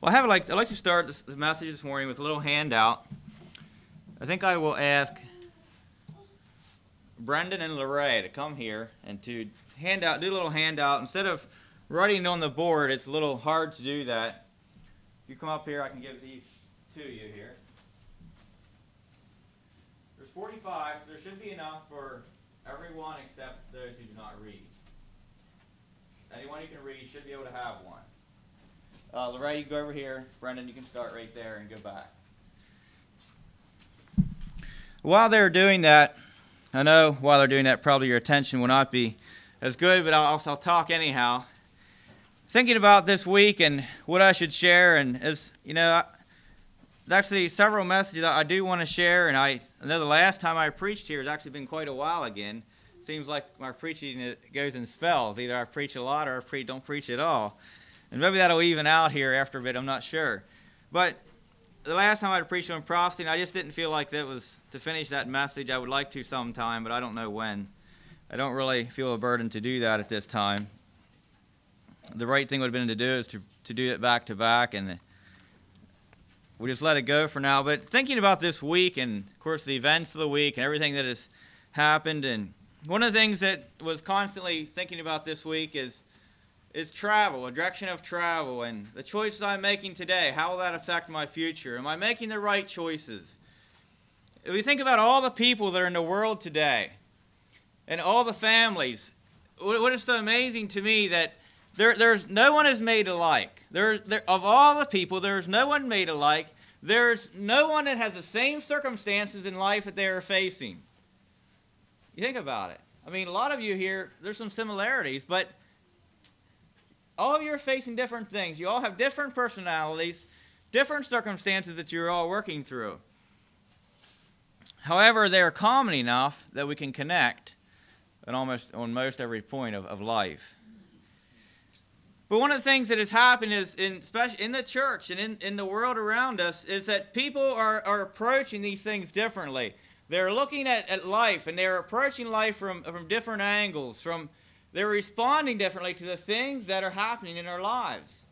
Well, I'd like to start this message this morning with a little handout. I think I will ask Brendan and Lorraine to come here and to do a little handout. Instead of writing it on the board, it's a little hard to do that. If you come up here, I can give these to you here. There's 45, so there should be enough for everyone except those who do not read. Anyone who can read should be able to have one. Lorraine, you go over here. Brendan, you can start right there and go back. While they're doing that, I know while they're doing that, probably your attention will not be as good, but I'll talk anyhow. Thinking about this week and what I should share, and there's actually several messages that I do want to share, and I know the last time I preached here has actually been quite a while again. Seems like my preaching goes in spells. Either I preach a lot or I don't preach at all. And maybe that'll even out here after a bit, I'm not sure. But the last time I preached on prophecy, and I just didn't feel like that was to finish that message. I would like to sometime, but I don't know when. I don't really feel a burden to do that at this time. The right thing would have been to do is to do it back to back, and we just let it go for now. But thinking about this week, and of course the events of the week, and everything that has happened, and one of the things that was constantly thinking about this week is travel, a direction of travel, and the choices I'm making today, how will that affect my future? Am I making the right choices? If we think about all the people that are in the world today, and all the families, what is so amazing to me that there's no one is made alike. Of all the people, there's no one made alike. There's no one that has the same circumstances in life that they are facing. You think about it. I mean, a lot of you here, there's some similarities, but all of you are facing different things. You all have different personalities, different circumstances that you're all working through. However, they are common enough that we can connect on most every point of life. But one of the things that has happened is, especially in the church and in the world around us, is that people are approaching these things differently. They're looking at life, and they're approaching life from different angles, they're responding differently to the things that are happening in our lives.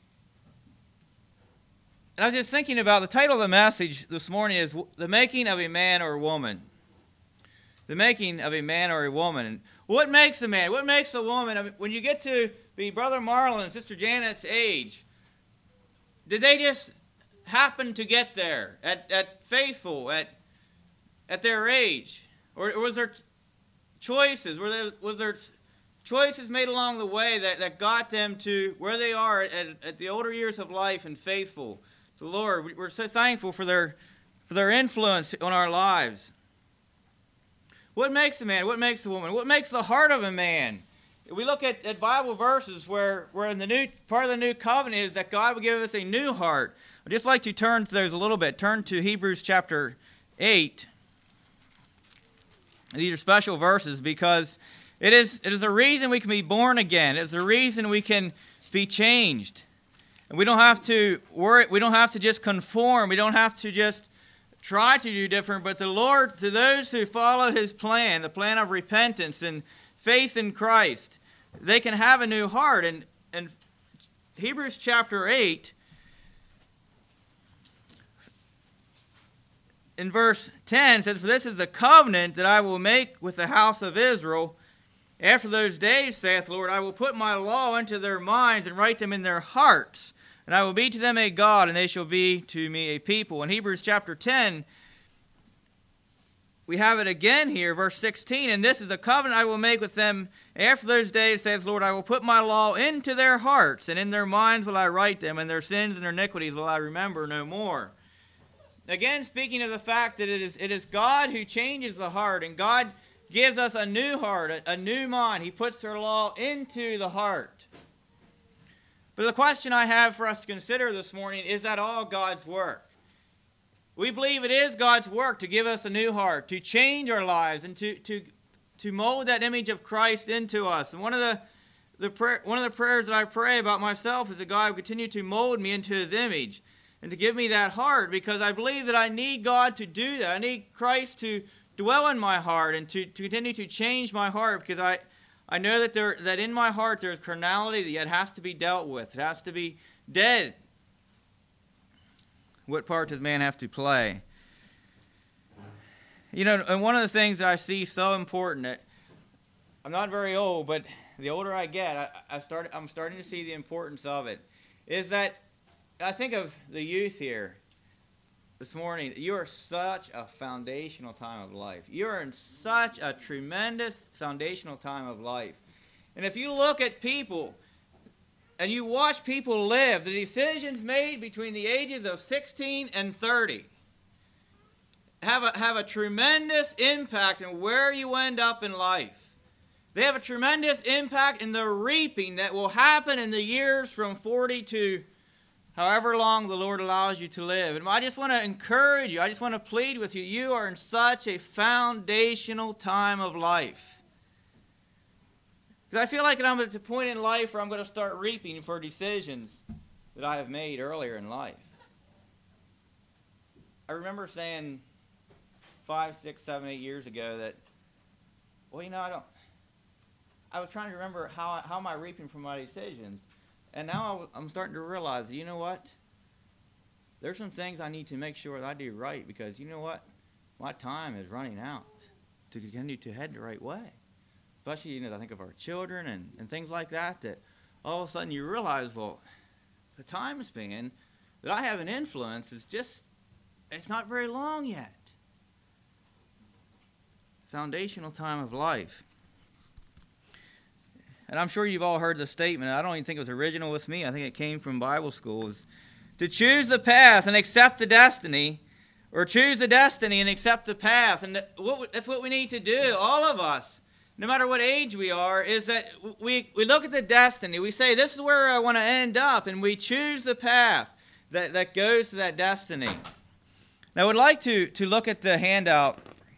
And I was just thinking about the title of the message this morning is The Making of a Man or a Woman. The making of a man or a woman. And what makes a man? What makes a woman? I mean, when you get to be Brother Marlon and Sister Janet's age, did they just happen to get there at faithful, at their age? Or was there choices? Was there choices made along the way that got them to where they are at the older years of life and faithful to the Lord? We're so thankful for their influence on our lives. What makes a man? What makes a woman? What makes the heart of a man? We look at Bible verses where in the new part of the new covenant is that God will give us a new heart. I'd just like to turn to those a little bit. Turn to Hebrews chapter 8. These are special verses because it is the reason we can be born again. It's the reason we can be changed. And we don't have to worry. We don't have to just conform. We don't have to just try to do different. But the Lord, to those who follow His plan, the plan of repentance and faith in Christ, they can have a new heart. And Hebrews chapter 8, in verse 10, says, "For this is the covenant that I will make with the house of Israel. After those days, saith the Lord, I will put my law into their minds and write them in their hearts. And I will be to them a God, and they shall be to me a people." In Hebrews chapter 10, we have it again here, verse 16. "And this is a covenant I will make with them after those days, saith the Lord, I will put my law into their hearts, and in their minds will I write them, and their sins and their iniquities will I remember no more." Again, speaking of the fact that it is God who changes the heart, and God gives us a new heart, a new mind. He puts their law into the heart. But the question I have for us to consider this morning, is that all God's work? We believe it is God's work to give us a new heart, to change our lives, and to mold that image of Christ into us. And one of the prayers that I pray about myself is that God will continue to mold me into His image and to give me that heart, because I believe that I need God to do that. I need Christ to dwell in my heart and to continue to change my heart, because I know that in my heart there is carnality that has to be dealt with. It has to be dead. What part does man have to play? You know, and one of the things that I see so important, that I'm not very old, but the older I get, I'm starting to see the importance of it, is that I think of the youth here this morning. You are such a foundational time of life. You are in such a tremendous foundational time of life. And if you look at people and you watch people live, the decisions made between the ages of 16 and 30 have a tremendous impact on where you end up in life. They have a tremendous impact in the reaping that will happen in the years from 40 to however long the Lord allows you to live. And I just want to encourage you, I just want to plead with you, you are in such a foundational time of life. Because I feel like I'm at the point in life where I'm going to start reaping for decisions that I have made earlier in life. I remember saying 5, 6, 7, 8 years ago that, well, you know, I was trying to remember how am I reaping from my decisions. And now I'm starting to realize, you know what? There's some things I need to make sure that I do right, because you know what? My time is running out to continue to head the right way. Especially, you know, I think of our children and things like that, that all of a sudden you realize, well, the time span that I have an influence is just, it's not very long yet. Foundational time of life. And I'm sure you've all heard the statement. I don't even think it was original with me. I think it came from Bible school. Is to choose the path and accept the destiny, or choose the destiny and accept the path. And that's what we need to do, all of us, no matter what age we are, is that we look at the destiny. We say, this is where I want to end up, and we choose the path that goes to that destiny. Now, I would like to look at the handout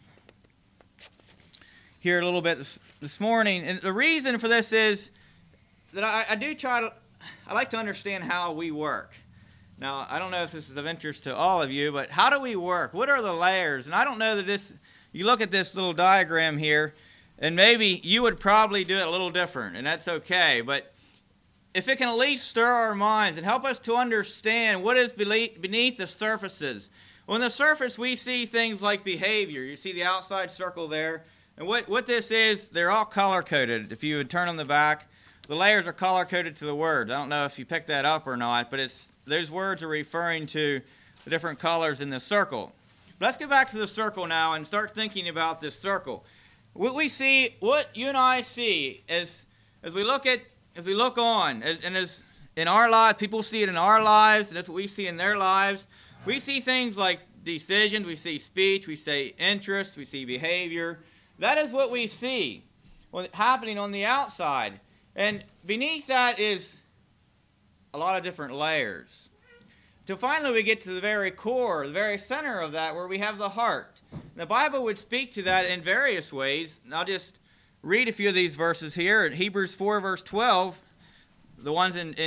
here a little bit this morning, and the reason for this is that I like to understand how we work. Now, I don't know if this is of interest to all of you, but how do we work? What are the layers? And I don't know that you look at this little diagram here, and maybe you would probably do it a little different, and that's okay, but if it can at least stir our minds and help us to understand what is beneath the surfaces. On the surface, we see things like behavior. You see the outside circle there. And what this is, they're all color-coded. If you would turn on the back, the layers are color-coded to the words. I don't know if you picked that up or not, but those words are referring to the different colors in the circle. But let's go back to the circle now and start thinking about this circle. What you and I see as we look on, as in our lives, people see it in our lives, and that's what we see in their lives. We see things like decisions, we see speech, we see interests, we see behavior. That is what we see happening on the outside. And beneath that is a lot of different layers. Till finally we get to the very core, the very center of that, where we have the heart. The Bible would speak to that in various ways. And I'll just read a few of these verses here. In Hebrews 4, verse 12, the ones in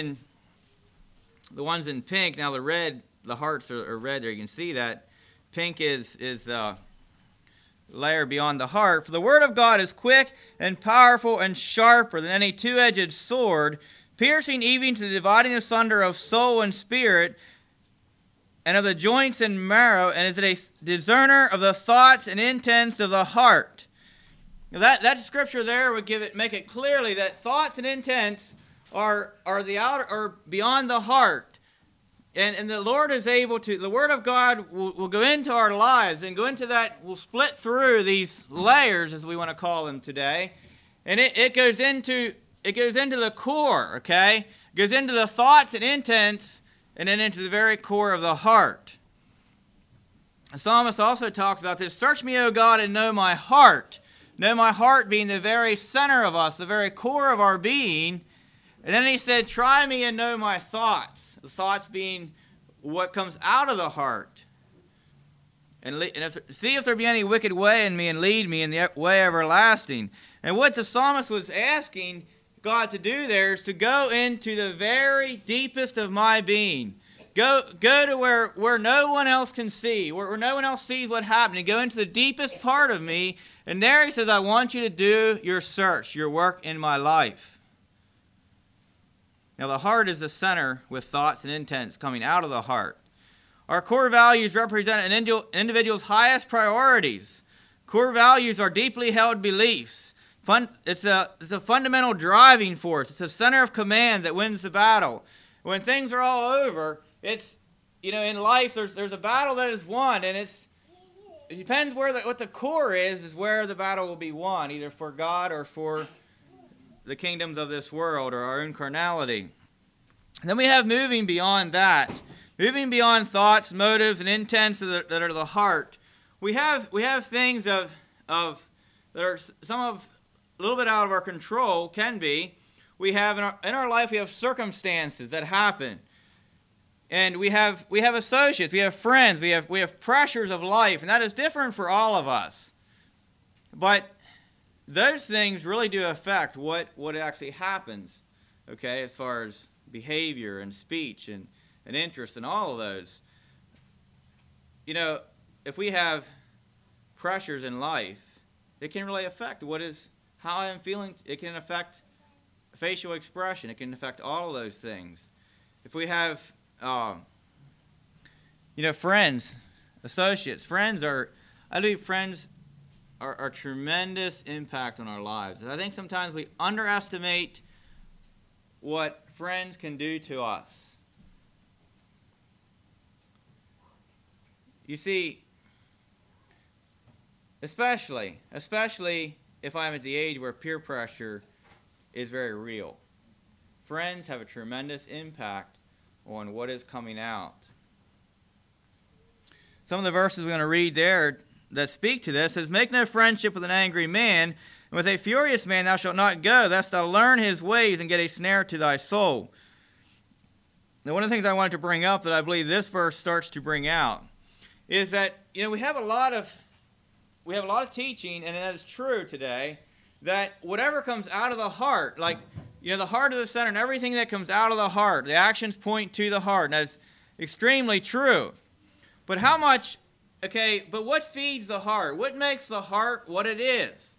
pink, now the hearts are red there. You can see that. Pink is layer beyond the heart. For the word of God is quick and powerful and sharper than any two-edged sword, piercing even to the dividing asunder of soul and spirit, and of the joints and marrow, and is a discerner of the thoughts and intents of the heart. Now that scripture there would make it clearly that thoughts and intents are the outer or beyond the heart. And the Lord is able to, the Word of God will go into our lives and go into that, will split through these layers, as we want to call them today. And it goes into the core, okay? It goes into the thoughts and intents, and then into the very core of the heart. The psalmist also talks about this, search me, O God, and know my heart. Know my heart being the very center of us, the very core of our being. And then he said, try me and know my thoughts. The thoughts being what comes out of the heart. And see if there be any wicked way in me, and lead me in the way everlasting. And what the psalmist was asking God to do there is to go into the very deepest of my being. Go to where no one else can see, where no one else sees what's happening. Go into the deepest part of me. And there he says, I want you to do your search, your work in my life. Now the heart is the center with thoughts and intents coming out of the heart. Our core values represent an individual's highest priorities. Core values are deeply held beliefs. It's a fundamental driving force. It's a center of command that wins the battle. When things are all over, it's, in life there's a battle that is won, and it depends what the core is where the battle will be won, either for God or for the kingdoms of this world or our own carnality. And then we have moving beyond that, moving beyond thoughts, motives, and intents that are the heart. We have things of that are some of a little bit out of our control, can be. We have in our life, we have circumstances that happen, and we have associates, we have friends, we have pressures of life, and that is different for all of us. But those things really do affect what actually happens, okay, as far as behavior and speech and interest and all of those. If we have pressures in life, it can really affect how I'm feeling. It can affect facial expression. It can affect all of those things. If we have, friends, associates, friends are tremendous impact on our lives. And I think sometimes we underestimate what friends can do to us. You see, especially if I'm at the age where peer pressure is very real. Friends have a tremendous impact on what is coming out. Some of the verses we're going to read there that speak to this is, make no friendship with an angry man, and with a furious man thou shalt not go, lest thou learn his ways and get a snare to thy soul. Now, one of the things I wanted to bring up that I believe this verse starts to bring out is that, we have a lot of teaching, and that is true today, that whatever comes out of the heart, like, the heart is the center, and everything that comes out of the heart, the actions point to the heart, and that is extremely true. But but what feeds the heart? What makes the heart what it is?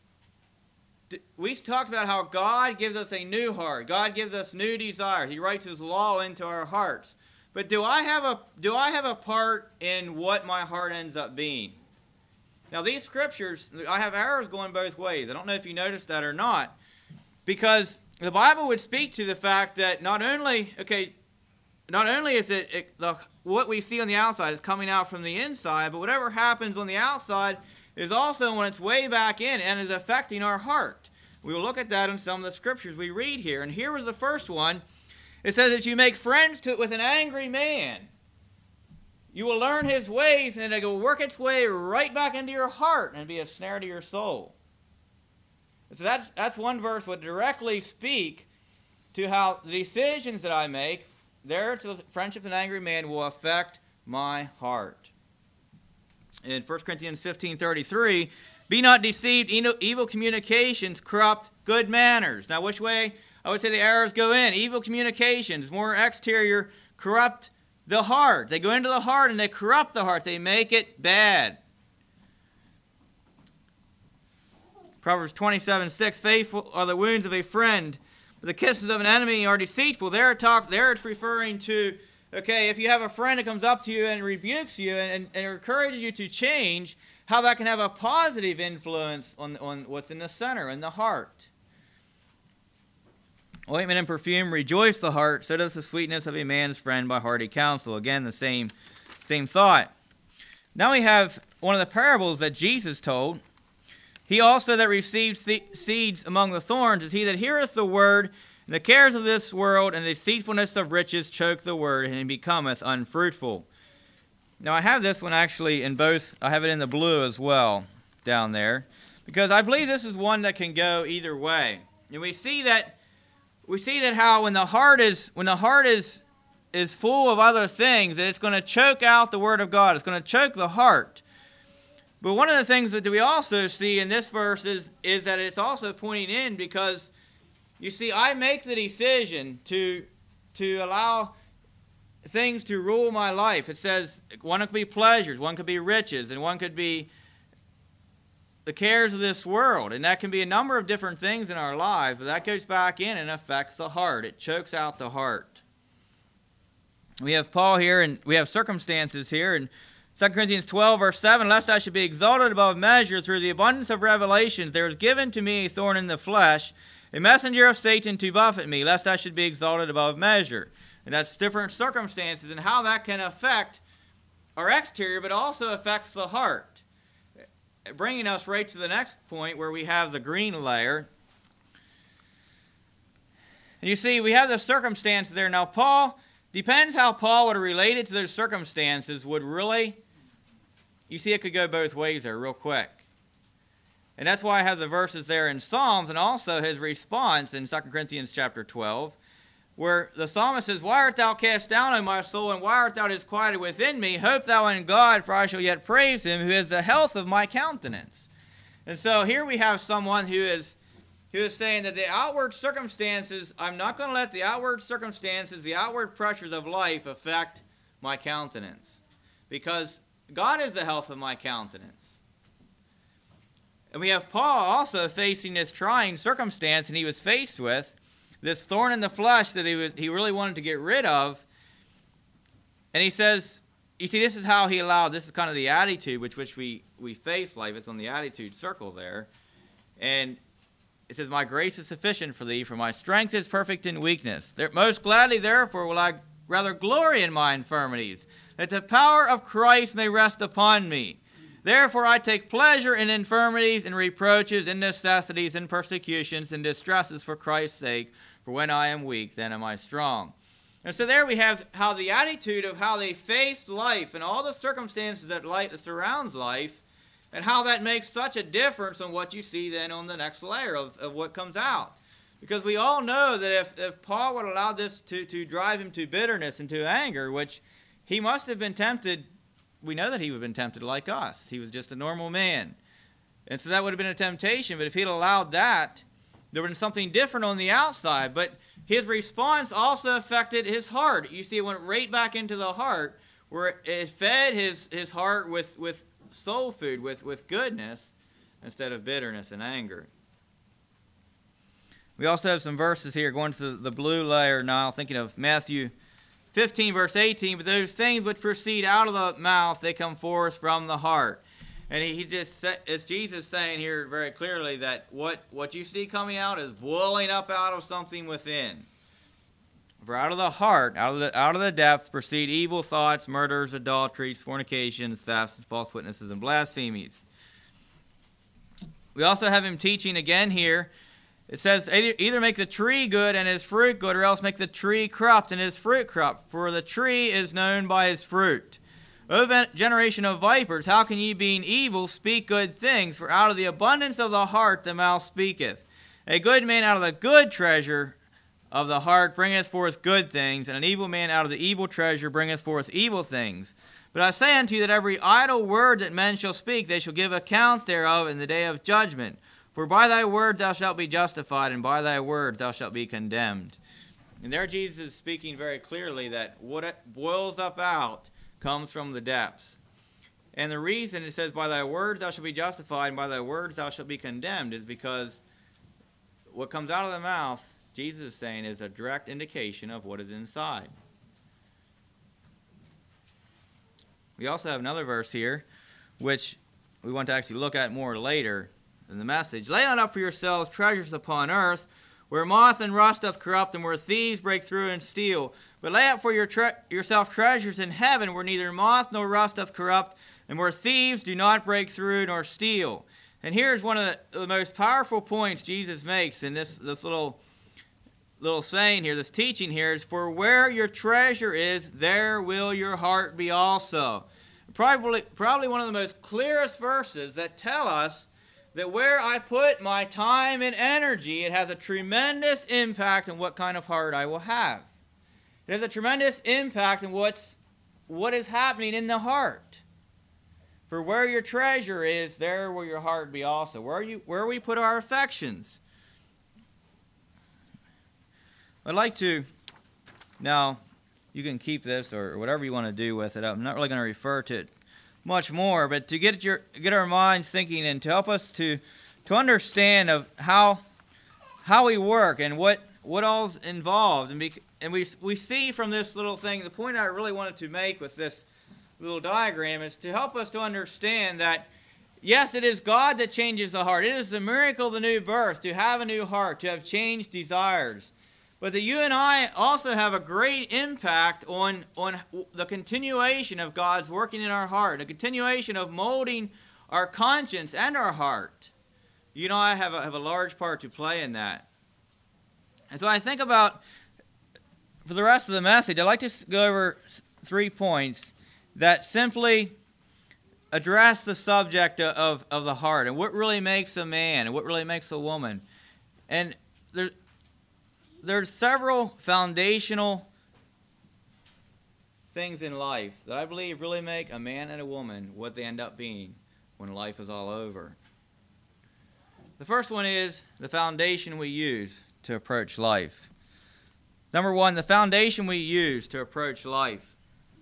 We talked about how God gives us a new heart. God gives us new desires. He writes His law into our hearts. But do I have a part in what my heart ends up being? Now, these scriptures, I have arrows going both ways. I don't know if you noticed that or not, because the Bible would speak to the fact that not only is it what we see on the outside is coming out from the inside, but whatever happens on the outside is also on its way back in and is affecting our heart. We will look at that in some of the scriptures we read here. And here was the first one. It says that you make friends with an angry man. You will learn his ways, and it will work its way right back into your heart and be a snare to your soul. So that's one verse would directly speak to how the decisions that I make, friendship with an angry man, will affect my heart. In 1 Corinthians 15:33, be not deceived, evil communications corrupt good manners. Now, which way? I would say the arrows go in. Evil communications, more exterior, corrupt the heart. They go into the heart and they corrupt the heart. They make it bad. Proverbs 27:6, faithful are the wounds of a friend, but the kisses of an enemy are deceitful. There it's referring to, if you have a friend that comes up to you and rebukes you and encourages you to change, how that can have a positive influence on what's in the center, in the heart. Ointment and perfume rejoice the heart, so does the sweetness of a man's friend by hearty counsel. Again, the same thought. Now we have one of the parables that Jesus told. He also that received seeds among the thorns is he that heareth the word, and the cares of this world and the deceitfulness of riches choke the word, and it becometh unfruitful. Now I have this one actually in both. I have it in the blue as well down there, because I believe this is one that can go either way. And we see that how when the heart is full of other things, that it's going to choke out the word of God. It's going to choke the heart. But one of the things that we also see in this verse is that it's also pointing in, because you see, I make the decision to allow things to rule my life. It says one could be pleasures, one could be riches, and one could be the cares of this world. And that can be a number of different things in our lives, but that goes back in and affects the heart. It chokes out the heart. We have Paul here, and we have circumstances here. In 2 Corinthians 12, verse 7, lest I should be exalted above measure through the abundance of revelations, there was given to me a thorn in the flesh, a messenger of Satan to buffet me, lest I should be exalted above measure. And that's different circumstances and how that can affect our exterior, but also affects the heart. Bringing us right to the next point where we have the green layer. And you see, we have the circumstances there. Now, Paul, depends how Paul would relate it to those circumstances, would really, you see, it could go both ways there real quick. And that's why I have the verses there in Psalms and also his response in 2 Corinthians chapter 12, where the psalmist says, Why art thou cast down, O my soul, and why art thou disquieted within me? Hope thou in God, for I shall yet praise him, who is the health of my countenance. And so here we have someone who is saying that the outward circumstances, I'm not going to let the outward circumstances, the outward pressures of life affect my countenance, because God is the health of my countenance. And we have Paul also facing this trying circumstance, and he was faced with this thorn in the flesh that he really wanted to get rid of. And he says, you see, this is how he allowed, this is kind of the attitude with which we face life. It's on the attitude circle there. And it says, My grace is sufficient for thee, for my strength is perfect in weakness. Most gladly, therefore, will I rather glory in my infirmities, that the power of Christ may rest upon me. Therefore I take pleasure in infirmities, and reproaches, and necessities, and persecutions, and distresses for Christ's sake. For when I am weak, then am I strong. And so there we have how the attitude of how they faced life and all the circumstances that surrounds life, and how that makes such a difference on what you see then on the next layer of what comes out. Because we all know that if Paul would allow this to drive him to bitterness and to anger, which he must have been tempted, we know that he would have been tempted like us. He was just a normal man. And so that would have been a temptation, but if he'd allowed that, there would have been something different on the outside. But his response also affected his heart. You see, it went right back into the heart, where it fed his heart with soul food, with goodness, instead of bitterness and anger. We also have some verses here going to the blue layer now, thinking of Matthew 15, verse 18. But those things which proceed out of the mouth, they come forth from the heart. And he just said, it's Jesus saying here very clearly that what you see coming out is boiling up out of something within. For out of the heart, out of the depth, proceed evil thoughts, murders, adulteries, fornications, thefts, false witnesses, and blasphemies. We also have him teaching again here. It says, either make the tree good and his fruit good, or else make the tree corrupt and his fruit corrupt. For the tree is known by his fruit. O generation of vipers, how can ye, being evil, speak good things? For out of the abundance of the heart the mouth speaketh. A good man out of the good treasure of the heart bringeth forth good things, and an evil man out of the evil treasure bringeth forth evil things. But I say unto you that every idle word that men shall speak, they shall give account thereof in the day of judgment. For by thy word thou shalt be justified, and by thy word thou shalt be condemned. And there Jesus is speaking very clearly that what it boils up out comes from the depths. And the reason it says, by thy words thou shalt be justified, and by thy words thou shalt be condemned, is because what comes out of the mouth, Jesus is saying, is a direct indication of what is inside. We also have another verse here, which we want to actually look at more later in the message. Lay not up for yourselves treasures upon earth, where moth and rust doth corrupt, and where thieves break through and steal. But lay up for yourself treasures in heaven, where neither moth nor rust doth corrupt, and where thieves do not break through nor steal. And here's one of the most powerful points Jesus makes in this little saying here, this teaching here, is, for where your treasure is, there will your heart be also. Probably one of the most clearest verses that tell us that where I put my time and energy, it has a tremendous impact on what kind of heart I will have. It has a tremendous impact on what is happening in the heart. For where your treasure is, there will your heart be also. Where we put our affections. I'd like to, now, you can keep this or whatever you want to do with it. I'm not really going to refer to it much more, but to get our minds thinking and to help us to understand of how we work and what what all's involved. And we see from this little thing, the point I really wanted to make with this little diagram is to help us to understand that, yes, it is God that changes the heart. It is the miracle of the new birth, to have a new heart, to have changed desires. But that you and I also have a great impact on the continuation of God's working in our heart, a continuation of molding our conscience and our heart. You and I have a large part to play in that. And so I think about, for the rest of the message, I'd like to go over 3 points that simply address the subject of the heart and what really makes a man and what really makes a woman. And there's several foundational things in life that I believe really make a man and a woman what they end up being when life is all over. The first one is the foundation we use to approach life. Number one, the foundation we use to approach life.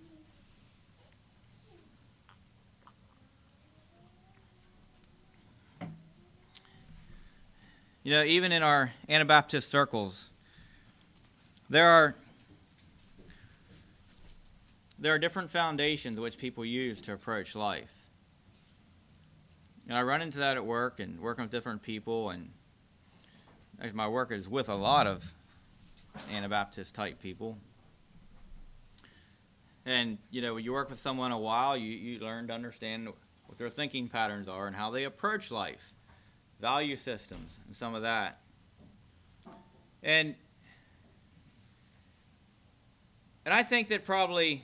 You know, even in our Anabaptist circles, there are different foundations which people use to approach life. And I run into that at work and working with different people, and actually my work is with a lot of Anabaptist type people. And you know, when you work with someone a while, you learn to understand what their thinking patterns are and how they approach life, value systems, and some of that. And I think that probably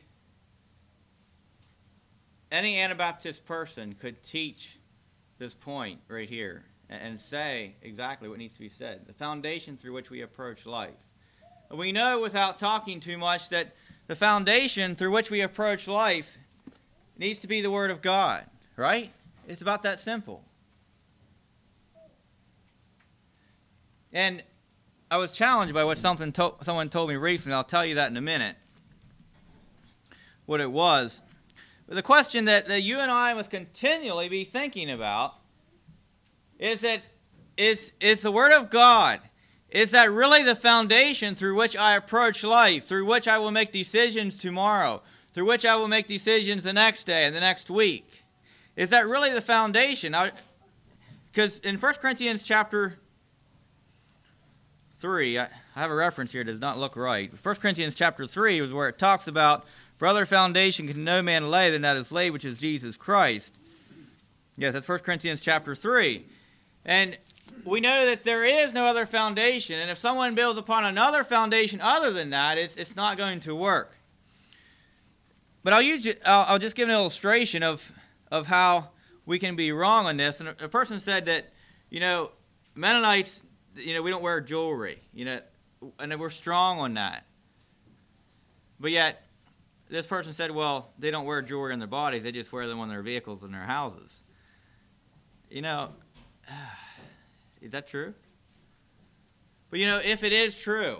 any Anabaptist person could teach this point right here and say exactly what needs to be said. The foundation through which we approach life. And we know without talking too much that the foundation through which we approach life needs to be the Word of God, right? It's about that simple. And I was challenged by what someone told me recently. I'll tell you that in a minute, what it was. But the question that you and I must continually be thinking about is that is the Word of God, is that really the foundation through which I approach life, through which I will make decisions tomorrow, through which I will make decisions the next day and the next week? Is that really the foundation? Because in 1 Corinthians chapter 3, I have a reference here that does not look right. 1 Corinthians chapter 3 is where it talks about, for other foundation can no man lay than that is laid, which is Jesus Christ. Yes, that's 1 Corinthians chapter 3. And we know that there is no other foundation, and if someone builds upon another foundation other than that, it's not going to work. But I'll just give an illustration of how we can be wrong on this. And a person said that, you know, Mennonites, you know, we don't wear jewelry, you know, and we're strong on that. But yet, this person said, well, they don't wear jewelry on their bodies, they just wear them on their vehicles and their houses. You know, is that true? But you know, if it is true,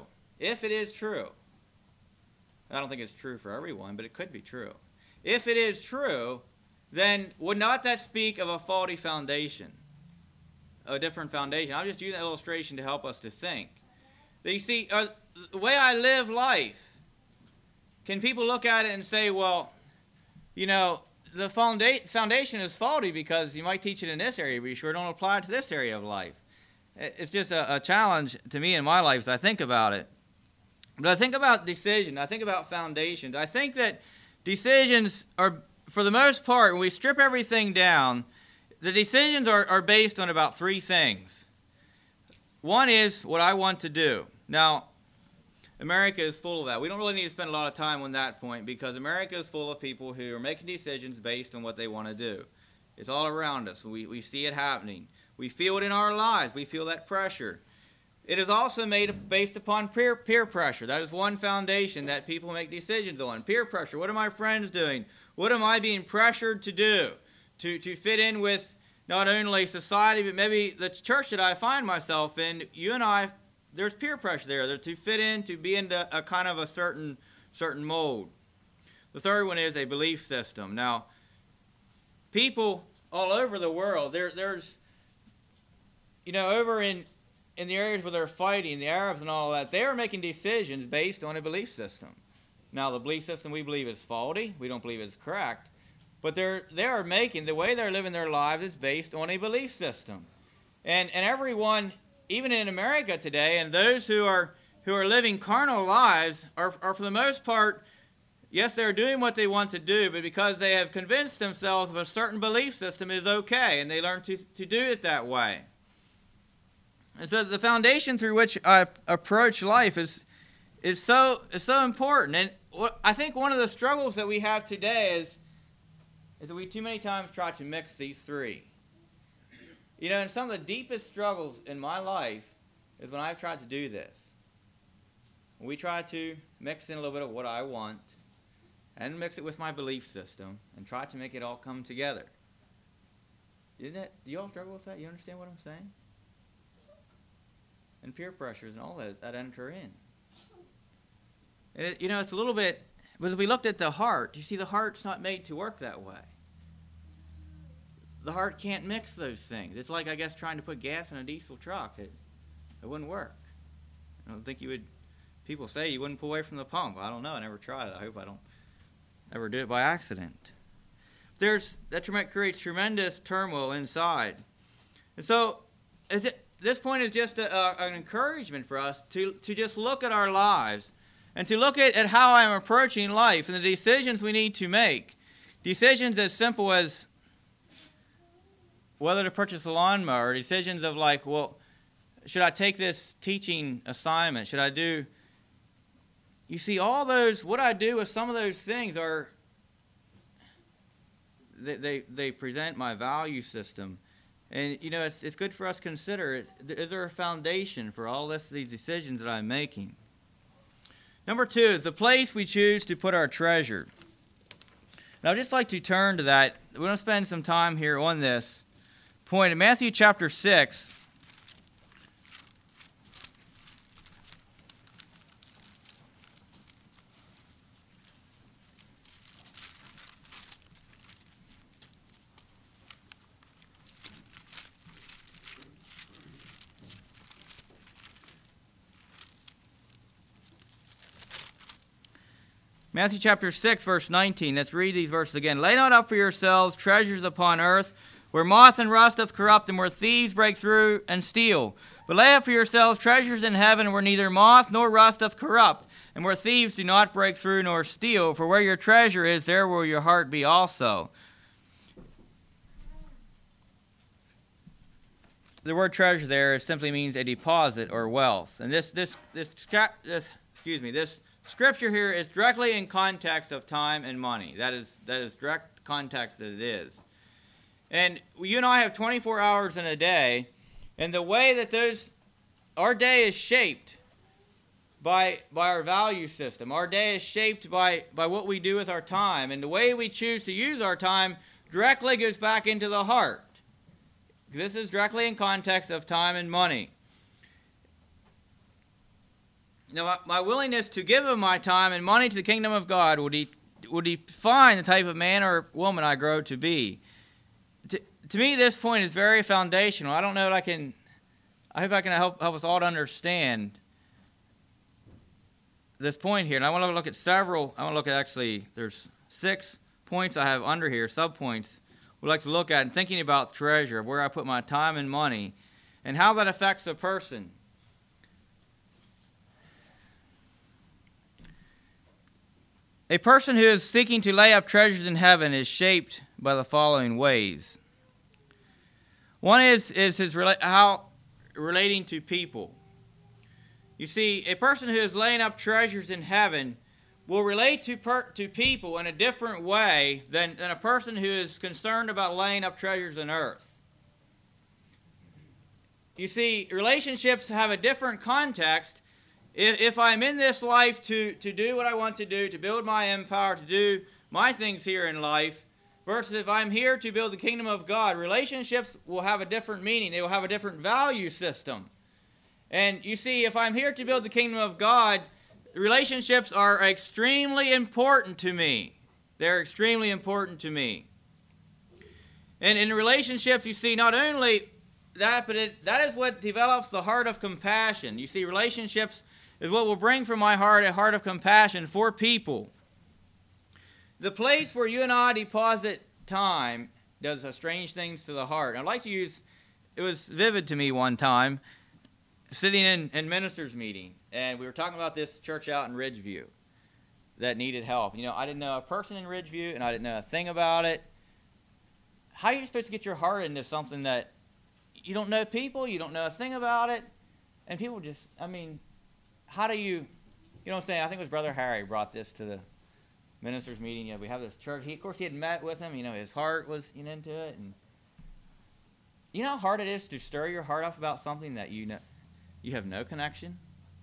I don't think it's true for everyone, but it could be true. If it is true, then would not that speak of a faulty foundation? A different foundation? I'll just use that illustration to help us to think. That you see, the way I live life, can people look at it and say, well, you know, the foundation is faulty because you might teach it in this area, but you sure don't apply it to this area of life. It's just a challenge to me in my life as I think about it. But I think about decision. I think about foundations. I think that decisions are, for the most part, when we strip everything down, the decisions are based on about 3 things. One is what I want to do. Now, America is full of that. We don't really need to spend a lot of time on that point because America is full of people who are making decisions based on what they want to do. It's all around us. We see it happening. We feel it in our lives. We feel that pressure. It is also made based upon peer pressure. That is one foundation that people make decisions on. Peer pressure. What are my friends doing? What am I being pressured to do? To fit in with not only society, but maybe the church that I find myself in. You and I, there's peer pressure there. They're to fit in, to be into a kind of a certain mold. The third one is a belief system. Now, people all over the world, there's, you know, over in in the areas where they're fighting, the Arabs and all that, they are making decisions based on a belief system. Now, the belief system we believe is faulty. We don't believe it's correct. But they are making, the way they're living their lives is based on a belief system. And everyone, even in America today, and those who are living carnal lives are for the most part, yes, they're doing what they want to do, but because they have convinced themselves of a certain belief system is okay, and they learn to do it that way. And so the foundation through which I approach life is so important. And I think one of the struggles that we have today is that we too many times try to mix these three. You know, and some of the deepest struggles in my life is when I've tried to do this. We try to mix in a little bit of what I want and mix it with my belief system and try to make it all come together. Do you all struggle with that? You understand what I'm saying? And peer pressures and all that enter in. And it's a little bit, but if we looked at the heart, you see the heart's not made to work that way. The heart can't mix those things. It's like, I guess, trying to put gas in a diesel truck. It wouldn't work. I don't think you would, people say you wouldn't pull away from the pump. I don't know. I never tried it. I hope I don't ever do it by accident. That creates tremendous turmoil inside. And so, this point is just an encouragement for us to just look at our lives and to look at how I'm approaching life and the decisions we need to make. Decisions as simple as whether to purchase a lawnmower, decisions of like, well, should I take this teaching assignment? Should I do... You see, all those, what I do with some of those things are, they present my value system. And, it's good for us to consider, is there a foundation for all these decisions that I'm making? Number 2 is the place we choose to put our treasure. And I'd just like to turn to that. We're going to spend some time here on this point. In Matthew chapter 6, Matthew chapter 6, verse 19. Let's read these verses again. Lay not up for yourselves treasures upon earth, where moth and rust doth corrupt, and where thieves break through and steal. But lay up for yourselves treasures in heaven, where neither moth nor rust doth corrupt, and where thieves do not break through nor steal. For where your treasure is, there will your heart be also. The word treasure there simply means a deposit or wealth. And this scripture here is directly in context of time and money. That is direct context that it is. And you and I have 24 hours in a day, and the way that our day is shaped by our value system. Our day is shaped by what we do with our time, and the way we choose to use our time directly goes back into the heart. This is directly in context of time and money. Now, my willingness to give of my time and money to the kingdom of God will define the type of man or woman I grow to be. To me, this point is very foundational. I don't know that I hope I can help us all to understand this point here. And I want to look at actually, there's 6 points I have under here, sub-points we'd like to look at in thinking about treasure, where I put my time and money, and how that affects a person. A person who is seeking to lay up treasures in heaven is shaped by the following ways. One is how relating to people. You see, a person who is laying up treasures in heaven will relate to people in a different way than a person who is concerned about laying up treasures on earth. You see, relationships have a different context. If I'm in this life to do what I want to do, to build my empire, to do my things here in life, versus if I'm here to build the kingdom of God, relationships will have a different meaning. They will have a different value system. And you see, if I'm here to build the kingdom of God, relationships are extremely important to me. They're extremely important to me. And in relationships, you see, not only that is what develops the heart of compassion. You see, relationships is what will bring from my heart a heart of compassion for people. The place where you and I deposit time does strange things to the heart. I'd like to use, it was vivid to me one time, sitting in ministers' meeting, and we were talking about this church out in Ridgeview that needed help. I didn't know a person in Ridgeview, and I didn't know a thing about it. How are you supposed to get your heart into something that you don't know people, you don't know a thing about it, and people just, how do you know what I'm saying? I think it was Brother Harry brought this to the ministers' meeting. We have this church. Of course, he had met with him. His heart was into it, and you know how hard it is to stir your heart up about something that you have no connection.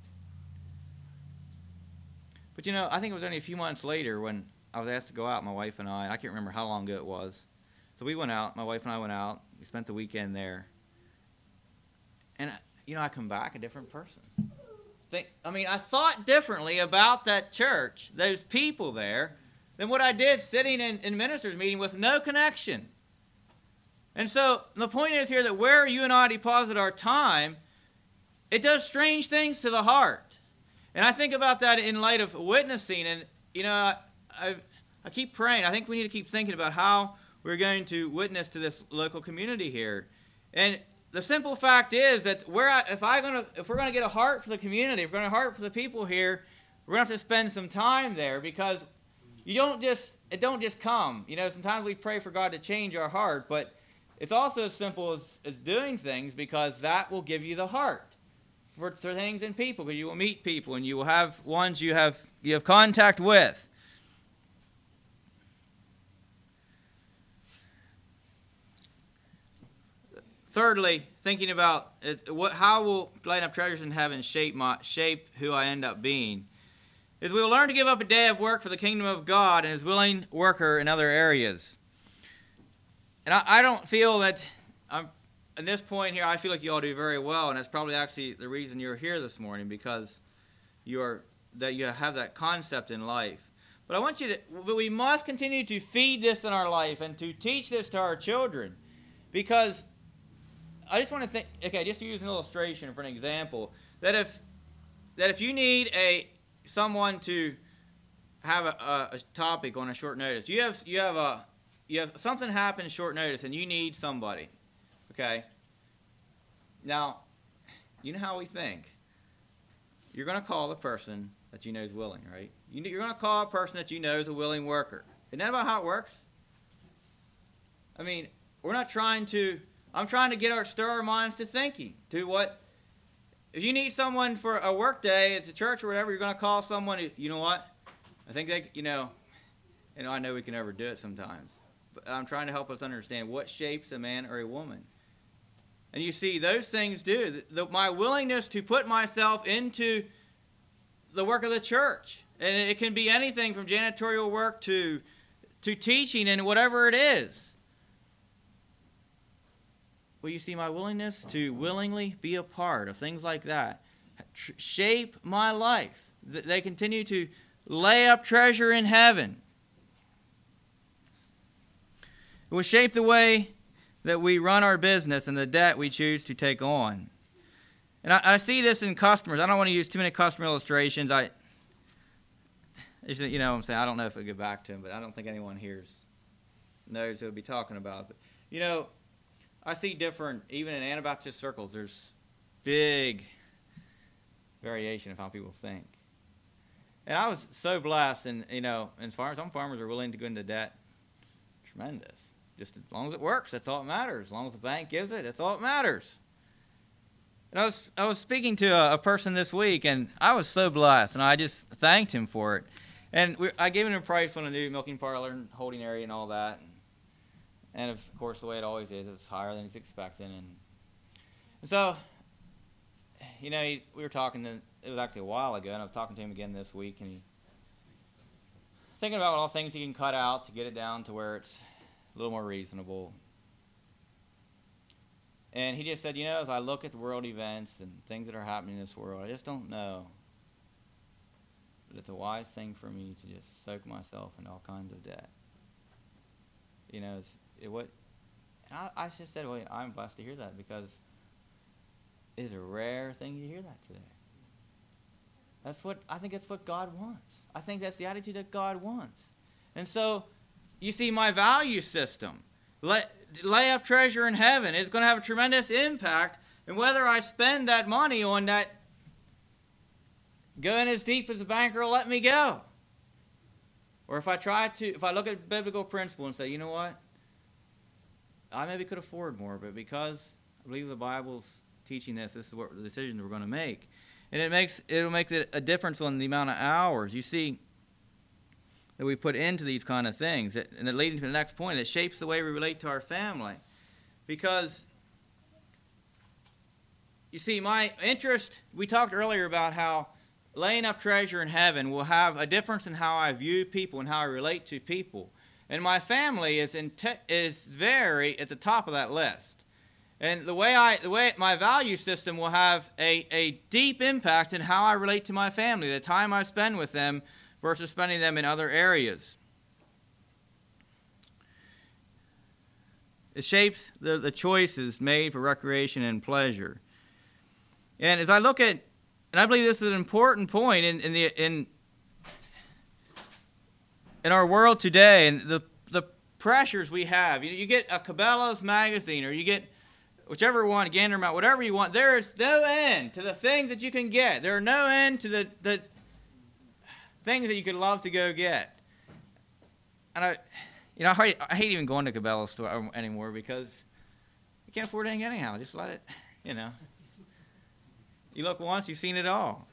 But I think it was only a few months later when I was asked to go out, my wife and I can't remember how long ago it was. So we went out, my wife and I went out, we spent the weekend there. And, I come back a different person. I thought differently about that church, those people there, than what I did sitting in ministers' meeting with no connection. And so the point is here that where you and I deposit our time, it does strange things to the heart. And I think about that in light of witnessing. And, I keep praying. I think we need to keep thinking about how we're going to witness to this local community here. And the simple fact is that if we're going to get a heart for the community, if we're going to get a heart for the people here, we're going to have to spend some time there, because it don't just come. Sometimes we pray for God to change our heart, but it's also as simple as doing things, because that will give you the heart for things and people, because you will meet people and you will have ones you have contact with. Thirdly, thinking about how will laying up treasures in heaven shape who I end up being, is we will learn to give up a day of work for the kingdom of God and His willing worker in other areas. And I don't feel that at this point here, I feel like you all do very well, and that's probably actually the reason you're here this morning, because you have that concept in life. But we must continue to feed this in our life and to teach this to our children, because I just want to think, just to use an illustration for an example, that if you need someone to have a topic on a short notice, you have something happen short notice and you need somebody, okay? Now, you know how we think. You're going to call the person that you know is willing, right? You're going to call a person that you know is a willing worker. Isn't that about how it works? I'm trying to stir our minds to thinking, to what, if you need someone for a work day at the church or whatever, you're going to call someone who, you know what, I think I know we can overdo it sometimes, but I'm trying to help us understand what shapes a man or a woman. And you see, those things do. My willingness to put myself into the work of the church, and it can be anything from janitorial work to teaching and whatever it is. Well, you see, my willingness to willingly be a part of things like that shape my life. They continue to lay up treasure in heaven. It will shape the way that we run our business and the debt we choose to take on. And I see this in customers. I don't want to use too many customer illustrations. What I'm saying, I don't know if I get back to them, but I don't think anyone here knows who I'll be talking about. But, I see different, even in Anabaptist circles, there's big variation of how people think. And I was so blessed, and some farmers are willing to go into debt. Tremendous. Just as long as it works, that's all that matters. As long as the bank gives it, that's all that matters. And I was speaking to a person this week, and I was so blessed, and I just thanked him for it. And I gave him a price on a new milking parlor and holding area and all that. And of course, the way it always is, it's higher than he's expecting. And so, we were talking, it was actually a while ago, and I was talking to him again this week, and thinking about all things he can cut out to get it down to where it's a little more reasonable. And he just said, as I look at the world events and things that are happening in this world, I just don't know. But it's a wise thing for me to just soak myself in all kinds of debt. And I just said, well, I'm blessed to hear that because it is a rare thing to hear that today. I think that's what God wants. I think that's the attitude that God wants. And so, you see, my value system, lay up treasure in heaven, is going to have a tremendous impact. And whether I spend that money on that, going as deep as the banker will let me go, or if I look at biblical principle and say, you know what, I maybe could afford more, but because I believe the Bible's teaching this is what the decision we're going to make. And it'll make a difference on the amount of hours, you see, that we put into these kind of things. And it leading to the next point, it shapes the way we relate to our family. Because, you see, my interest, we talked earlier about how laying up treasure in heaven will have a difference in how I view people and how I relate to people. And my family is very at the top of that list. And the way my value system will have a deep impact in how I relate to my family, the time I spend with them versus spending them in other areas. It shapes the choices made for recreation and pleasure. And as I look at, and I believe this is an important point in our world today, and the pressures we have. You get a Cabela's magazine, or you get whichever one, Gandermount, whatever you want. There is no end to the things that you can get. There are no end to the things that you could love to go get. And I hate even going to Cabela's store anymore because you can't afford anything anyhow. Just let it, You look once, you've seen it all.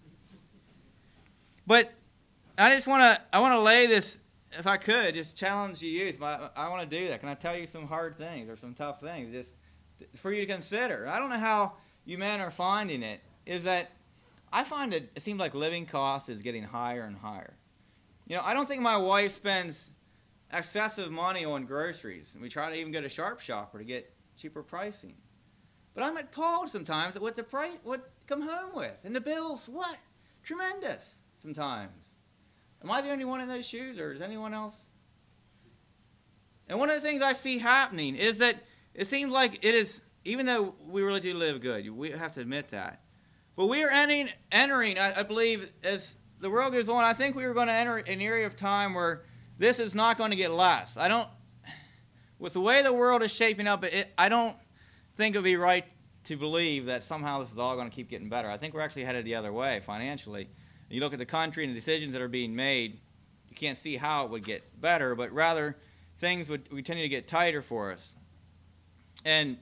But I want to lay this, if I could, just challenge the youth. I want to do that. Can I tell you some hard things or some tough things just for you to consider? I don't know how you men are finding it, is that I find it seems like living cost is getting higher and higher. I don't think my wife spends excessive money on groceries. And we try to even go to Sharp Shopper to get cheaper pricing. But I'm appalled sometimes at what the price, what come home with. And the bills, what? Tremendous sometimes. Am I the only one in those shoes, or is anyone else? And one of the things I see happening is that it seems like it is, even though we really do live good, we have to admit that. But we are entering, I believe, as the world goes on, I think we are going to enter an area of time where this is not going to get less. With the way the world is shaping up, I don't think it would be right to believe that somehow this is all going to keep getting better. I think we're actually headed the other way financially. You look at the country and the decisions that are being made, you can't see how it would get better, but rather things would continue to get tighter for us. And,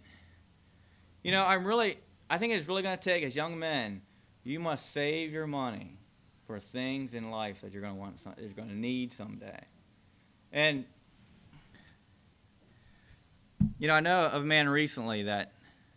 I think it's really going to take, as young men, you must save your money for things in life that you're going to need someday. And, I know of a man recently that,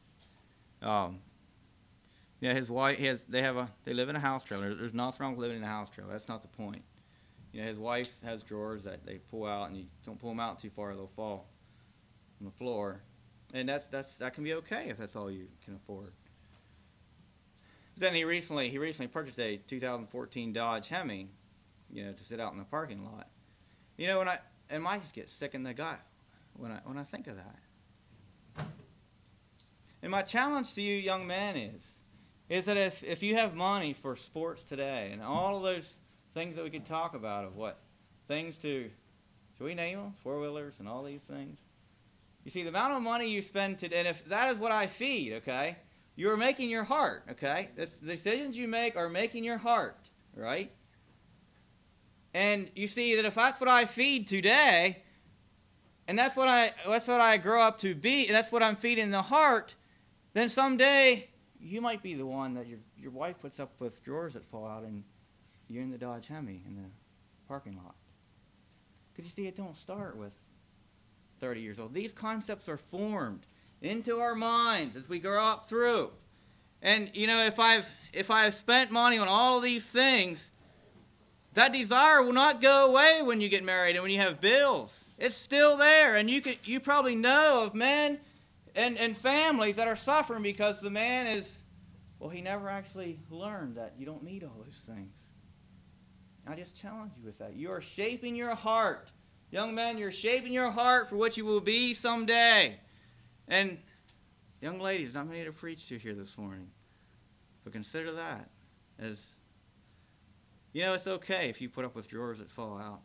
his wife, they live in a house trailer. There's nothing wrong with living in a house trailer. That's not the point. His wife has drawers that they pull out, and you don't pull them out too far, they'll fall on the floor. And that can be okay if that's all you can afford. Then he recently purchased a 2014 Dodge Hemi, to sit out in the parking lot. And I just get sick in the gut when I think of that. And my challenge to you young men is that if you have money for sports today and all of those things that we could talk about of what things to, should we name them? 4-wheelers and all these things. You see, the amount of money you spend today, and if that is what I feed, okay, you're making your heart, okay? The decisions you make are making your heart, right? And you see that if that's what I feed today, and that's what I grow up to be, and that's what I'm feeding the heart, then someday you might be the one that your wife puts up with drawers that fall out, and you're in the Dodge Hemi in the parking lot. Because you see, it don't start with 30 years old. These concepts are formed into our minds as we grow up through. And if I've spent money on all of these things, that desire will not go away when you get married and when you have bills. It's still there, and you probably know of men and families that are suffering because the man he never actually learned that you don't need all those things. I just challenge you with that. You are shaping your heart Young men, you're shaping your heart for what you will be someday. And young ladies, I'm here to preach to you here this morning. But consider that as, it's okay if you put up with drawers that fall out.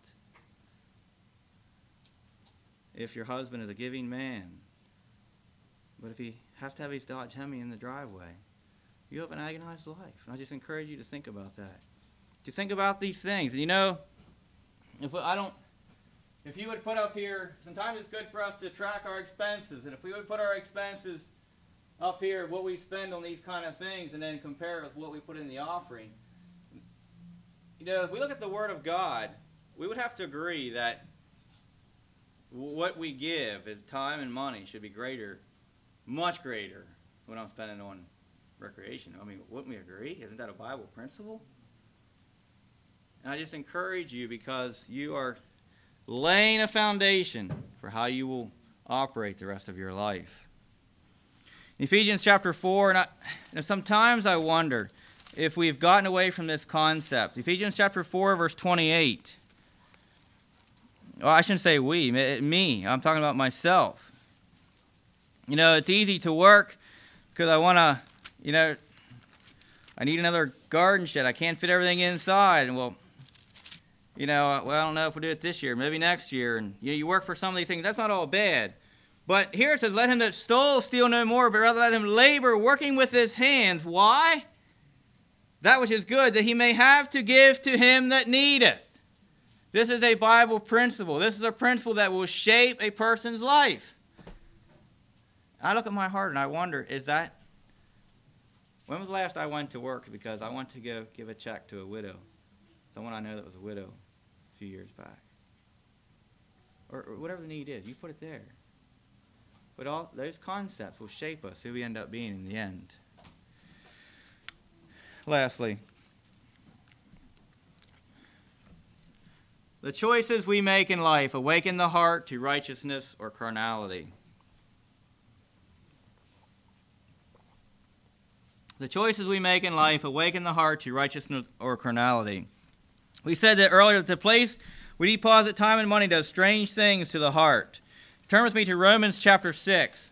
If your husband is a giving man, but if he has to have his Dodge Hemi in the driveway, you have an agonized life. And I just encourage you to think about that. To think about these things. And if you would put up here, sometimes it's good for us to track our expenses. And if we would put our expenses up here, what we spend on these kind of things, and then compare it with what we put in the offering. If we look at the Word of God, we would have to agree that what we give as time and money should be greater, much greater, when I'm spending on recreation. I mean, wouldn't we agree? Isn't that a Bible principle? And I just encourage you, because you are laying a foundation for how you will operate the rest of your life. In Ephesians chapter 4, and sometimes I wonder if we've gotten away from this concept. Ephesians chapter 4, verse 28. Well, I shouldn't say we, me. I'm talking about myself. It's easy to work because I want to, I need another garden shed. I can't fit everything inside. And I don't know if we'll do it this year, maybe next year. And you work for some of these things. That's not all bad. But here it says, let him that stole steal no more, but rather let him labor, working with his hands. Why? That which is good, that he may have to give to him that needeth. This is a Bible principle. This is a principle that will shape a person's life. I look at my heart and I wonder, when was the last I went to work because I want to go give a check to a widow? Someone I know that was a widow a few years back. Or whatever the need is, you put it there. But all those concepts will shape us, who we end up being in the end. Lastly, the choices we make in life awaken the heart to righteousness or carnality. The choices we make in life awaken the heart to righteousness or carnality. We said that earlier, that the place we deposit time and money does strange things to the heart. Turn with me to Romans chapter 6.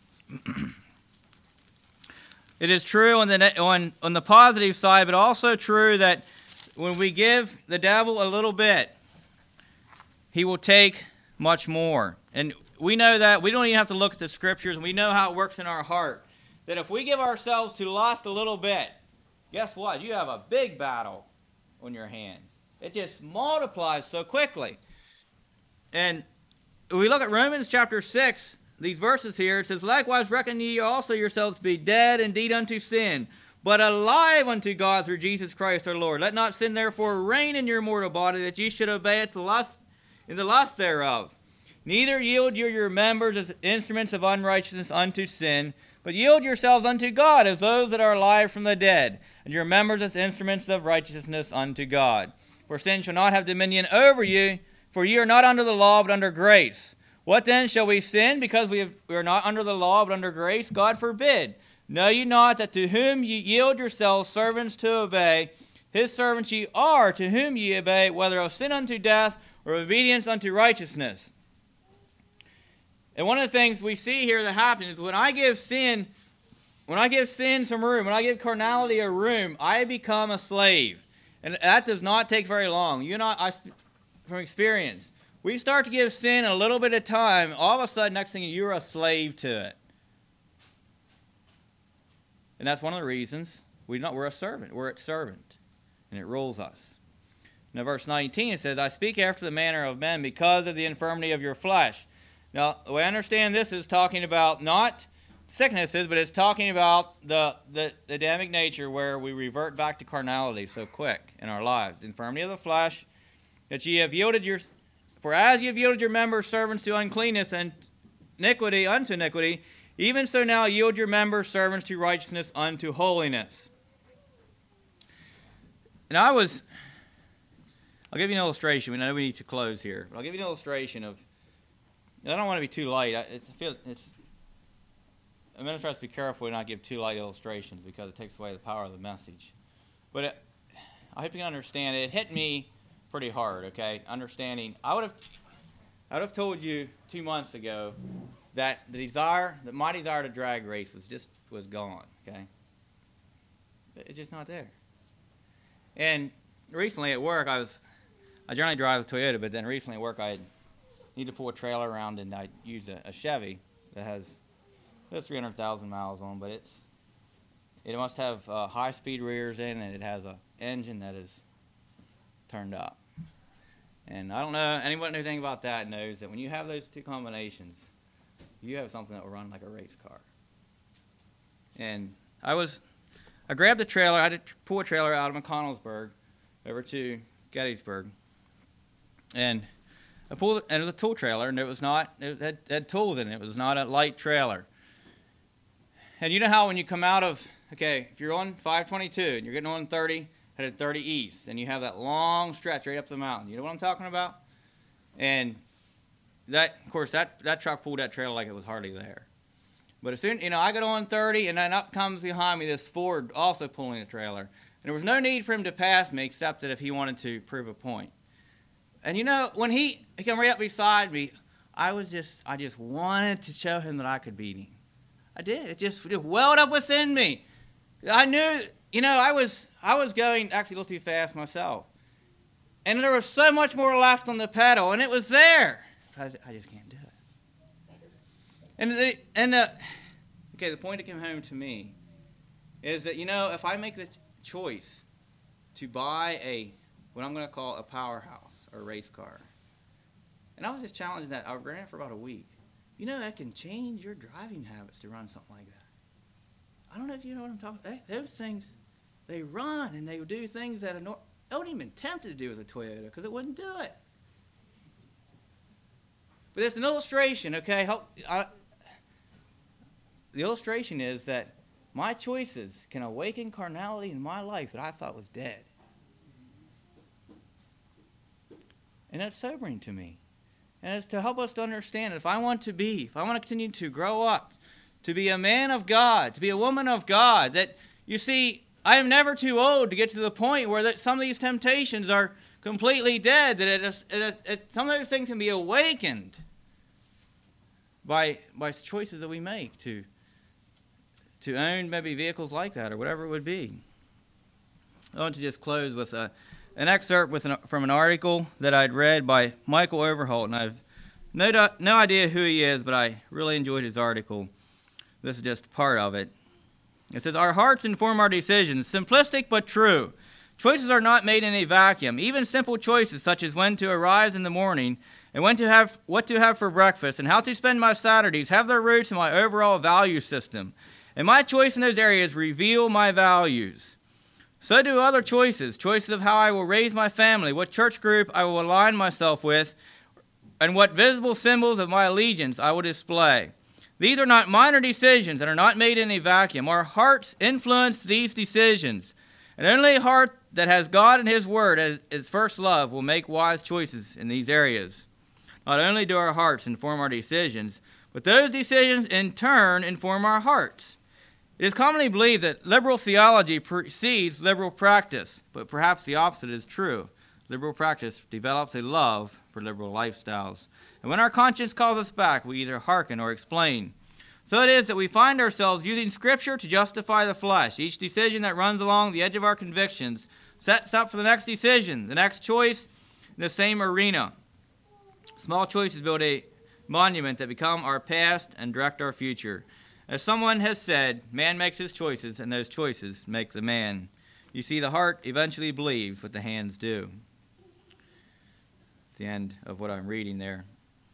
It is true on the positive side, but also true that when we give the devil a little bit, he will take much more. And we know that. We don't even have to look at the scriptures. We know how it works in our heart. That if we give ourselves to lust a little bit, guess what? You have a big battle on your hands. It just multiplies so quickly. And we look at Romans chapter 6, these verses here. It says, likewise reckon ye also yourselves to be dead indeed unto sin, but alive unto God through Jesus Christ our Lord. Let not sin therefore reign in your mortal body, that ye should obey it in the lust thereof. Neither yield you your members as instruments of unrighteousness unto sin, but yield yourselves unto God as those that are alive from the dead, and your members as instruments of righteousness unto God. For sin shall not have dominion over you, for ye are not under the law, but under grace. What then, shall we sin, because we are not under the law, but under grace? God forbid. Know ye not that to whom ye yield yourselves servants to obey, his servants ye are, to whom ye obey, whether of sin unto death, or obedience unto righteousness. And one of the things we see here that happens is when I give sin some room, when I give carnality a room, I become a slave. And that does not take very long. From experience, we start to give sin a little bit of time, all of a sudden, next thing you're a slave to it. And that's one of the reasons we're a servant. We're its servant. And it rules us. Now, verse 19, it says, I speak after the manner of men because of the infirmity of your flesh. Now, the way I understand this is talking about not sicknesses, but it's talking about the Adamic nature where we revert back to carnality so quick in our lives. The infirmity of the flesh, that ye have yielded for as ye have yielded your members servants to uncleanness and iniquity unto iniquity, even so now yield your members servants to righteousness unto holiness. And I'll give you an illustration. We know we need to close here. But I'll give you an illustration of, I don't want to be too light. I'm going to try to be careful to not give too light illustrations because it takes away the power of the message. But I hope you can understand it. It hit me pretty hard, okay? Understanding, I would have told you 2 months ago that my desire to drag race was gone. Okay, it's just not there. And recently at work, I generally drive a Toyota, but then recently at work I need to pull a trailer around, and I use a Chevy that has 300,000 miles on, but it must have high-speed rears in, and it has an engine that is turned up. And I don't know, anyone who knows anything about that knows that when you have those two combinations, you have something that will run like a race car. And I grabbed the trailer. I had to pull a trailer out of McConnellsburg over to Gettysburg. And I pulled it, and it was a tool trailer, and it had tools in it. It was not a light trailer. And you know how when you come out of, if you're on 522 and you're getting on 30, headed 30 east, and you have that long stretch right up the mountain. You know what I'm talking about? And that truck pulled that trailer like it was hardly there. But as soon, I got on 30, and then up comes behind me this Ford also pulling a trailer. And there was no need for him to pass me except that if he wanted to prove a point. And when he came right up beside me, I just wanted to show him that I could beat him. I did. It just welled up within me. I knew, I was going actually a little too fast myself. And there was so much more left on the pedal, and it was there. But I just can't do it. The point that came home to me is that, if I make the choice to buy what I'm going to call a powerhouse or a race car, and I was just challenging that. I ran it for about a week. That can change your driving habits to run something like that. I don't know if you know what I'm talking about. Those things, they run and they do things that I don't even tempted to do with a Toyota because it wouldn't do it. But it's an illustration, okay? The illustration is that my choices can awaken carnality in my life that I thought was dead. And that's sobering to me. And it's to help us to understand that if I want to continue to grow up, to be a man of God, to be a woman of God, that, you see, I am never too old to get to the point where that some of these temptations are completely dead, that some of those things can be awakened by choices that we make to own maybe vehicles like that or whatever it would be. I want to just close with an excerpt from an article that I'd read by Michael Overholt, and I've no idea who he is, but I really enjoyed his article. This is just part of it. It says, "Our hearts inform our decisions, simplistic but true. Choices are not made in a vacuum. Even simple choices such as when to arise in the morning and what to have for breakfast and how to spend my Saturdays have their roots in my overall value system. And my choice in those areas reveal my values. So do other choices of how I will raise my family, what church group I will align myself with, and what visible symbols of my allegiance I will display. These are not minor decisions and are not made in a vacuum. Our hearts influence these decisions, and only a heart that has God and His Word as its first love will make wise choices in these areas. Not only do our hearts inform our decisions, but those decisions in turn inform our hearts. It is commonly believed that liberal theology precedes liberal practice, but perhaps the opposite is true. Liberal practice develops a love for liberal lifestyles. And when our conscience calls us back, we either hearken or explain. So it is that we find ourselves using Scripture to justify the flesh. Each decision that runs along the edge of our convictions sets up for the next decision, the next choice, in the same arena. Small choices build a monument that become our past and direct our future. As someone has said, man makes his choices, and those choices make the man. You see, the heart eventually believes what the hands do. It's the end of what I'm reading there.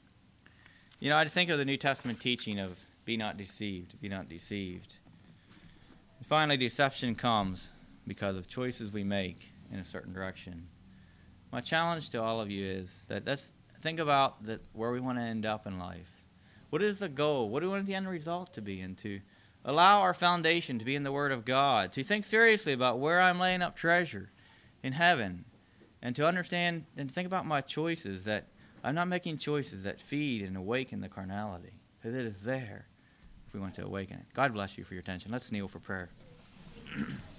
I think of the New Testament teaching of be not deceived, be not deceived. And finally, deception comes because of choices we make in a certain direction. My challenge to all of you is that let's think about where we want to end up in life. What is the goal? What do we want the end result to be? And to allow our foundation to be in the Word of God. To think seriously about where I'm laying up treasure in heaven. And to understand and think about my choices, that I'm not making choices that feed and awaken the carnality. Because it is there if we want to awaken it. God bless you for your attention. Let's kneel for prayer.